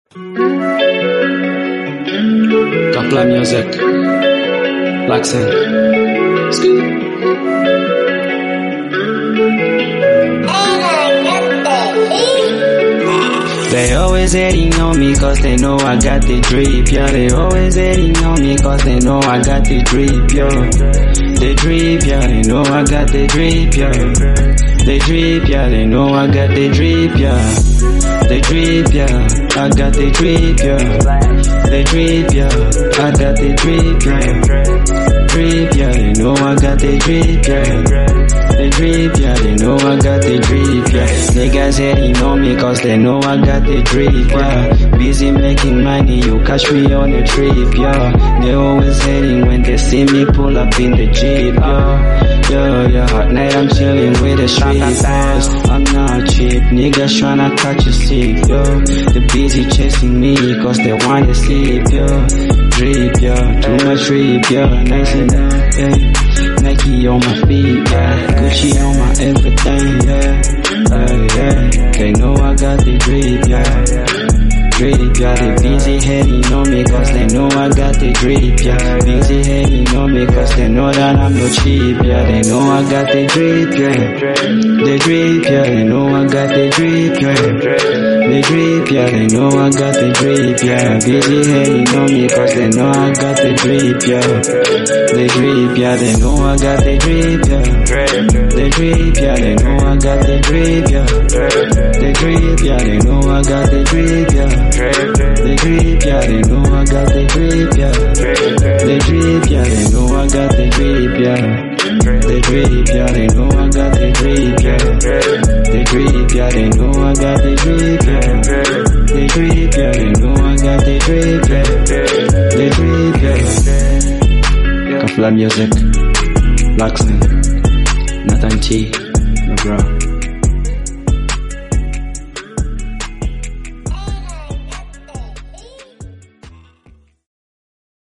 Kapla Music, Laxen. They always hating on me cause they know I got the drip, yeah. They always hating on me cause they know I got the drip, yeah. The drip, yeah, they know I got the drip, yeah. The drip, yeah, they know I got the drip, yeah. The drip, yeah, I got the drip, yeah. The drip, yeah, I got the drip, yeah. Drip, yeah, they know I got the drip, yeah. The drip, yeah, they know I got the drip, yeah. Niggas hating on me cause they know I got the drip, yeah. Busy making money, you catch me on a trip, yeah. They always hating when they see me pull up in the Jeep, yeah. Yeah, at night I'm chilling with the street boys. I'm not cheap, niggas tryna catch a sick, yo. They busy chasing me cause they wanna sleep, yo. Drip, yeah, too much drip, yeah. Nice enough, yeah. Nike on my feet, yeah. Gucci on my everything, yeah. They know I got the drip, yeah. Drip, yeah. They busy hating on me cause they know I got the drip, yeah. Busy hating on me cause they know that I'm no cheap, yeah. They know I got the drip, yeah. The drip, yeah. They know I got the drip, yeah. The drip, yeah. They know I got the drip, yeah. Busy hating on me cause they know I got the drip, yeah. The drip, yeah. They know I got the drip, yeah. The drip, yeah. They know I got the drip, yeah. The drip, yeah. They know I got the drip, yeah. The drip, yeah, they know I got the drip, yeah. The drip, yeah, they know I got the drip, yeah. The drip, yeah, they know I got the drip, yeah. The drip, yeah, they know I got the drip, yeah. The drip, yeah, they know I got the drip, yeah. The drip, yeah. Kapla Music, Laxen, Nathan T, no bro.